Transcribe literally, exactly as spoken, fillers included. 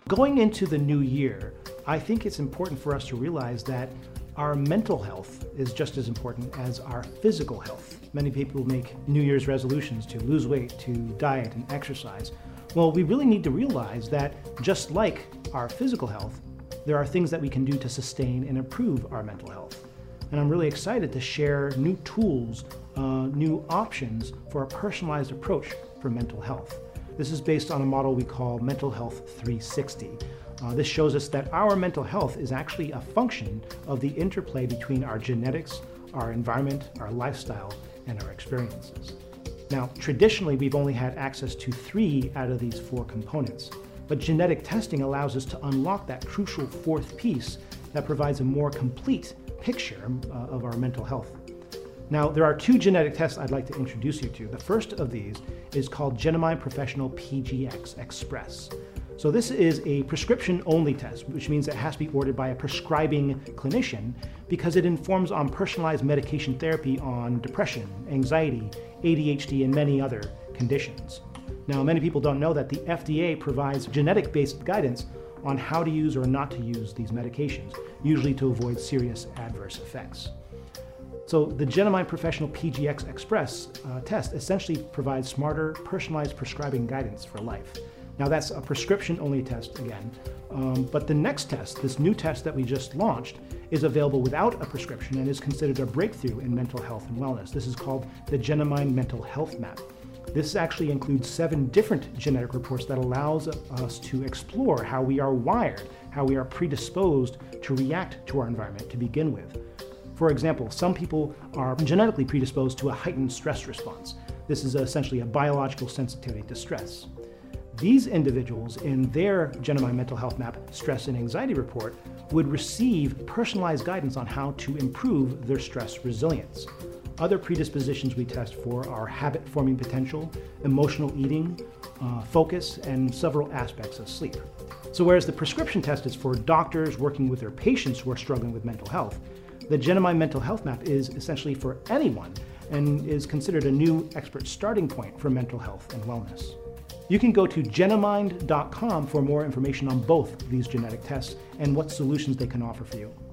Going into the new year, I think it's important for us to realize that our mental health is just as important as our physical health. Many people make New Year's resolutions to lose weight, to diet and exercise. Well, we really need to realize that just like our physical health, there are things that we can do to sustain and improve our mental health. And I'm really excited to share new tools, uh, new options for a personalized approach for mental health. This is based on a model we call Mental Health three sixty. Uh, this shows us that our mental health is actually a function of the interplay between our genetics, our environment, our lifestyle, and our experiences. Now, traditionally, we've only had access to three out of these four components, but genetic testing allows us to unlock that crucial fourth piece that provides a more complete picture uh, of our mental health. Now, there are two genetic tests I'd like to introduce you to. The first of these is called Genomind Professional P G X Express. So this is a prescription-only test, which means it has to be ordered by a prescribing clinician because it informs on personalized medication therapy on depression, anxiety, A D H D, and many other conditions. Now, many people don't know that the F D A provides genetic-based guidance on how to use or not to use these medications, usually to avoid serious adverse effects. So the Genomind Professional P G X Express uh, test essentially provides smarter, personalized prescribing guidance for life. Now that's a prescription-only test again, um, but the next test, this new test that we just launched, is available without a prescription and is considered a breakthrough in mental health and wellness. This is called the Genemind Mental Health Map. This actually includes seven different genetic reports that allows us to explore how we are wired, how we are predisposed to react to our environment to begin with. For example, some people are genetically predisposed to a heightened stress response. This is essentially a biological sensitivity to stress. These individuals in their Genemind Mental Health Map stress and anxiety report would receive personalized guidance on how to improve their stress resilience. Other predispositions we test for are habit-forming potential, emotional eating, uh, focus, and several aspects of sleep. So whereas the prescription test is for doctors working with their patients who are struggling with mental health, the Genemind Mental Health Map is essentially for anyone and is considered a new expert starting point for mental health and wellness. You can go to genemind dot com for more information on both these genetic tests and what solutions they can offer for you.